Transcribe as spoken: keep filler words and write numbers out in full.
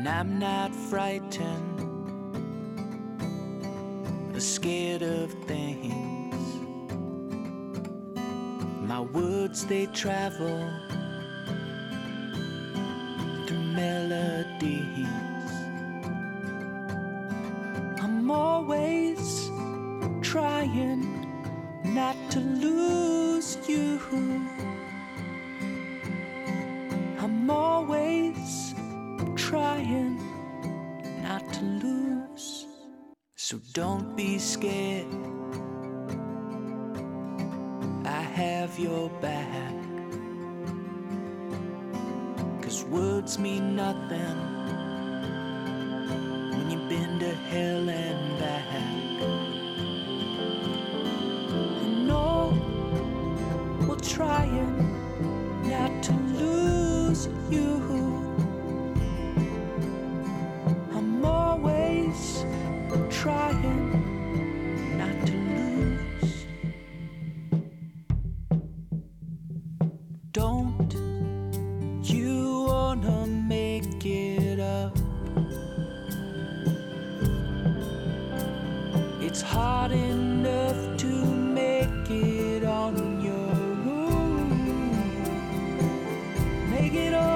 And I'm not frightened or scared of things. My words, they travel through melodies. I'm always trying not to lose you. I'm always trying not to lose. So don't be scared, I have your back. 'Cause words mean nothing when you've been to hell and back. And no, we're trying not to lose you. I'm always trying not to lose. Don't you wanna make it up? It's hard enough to make it on your own. Make it all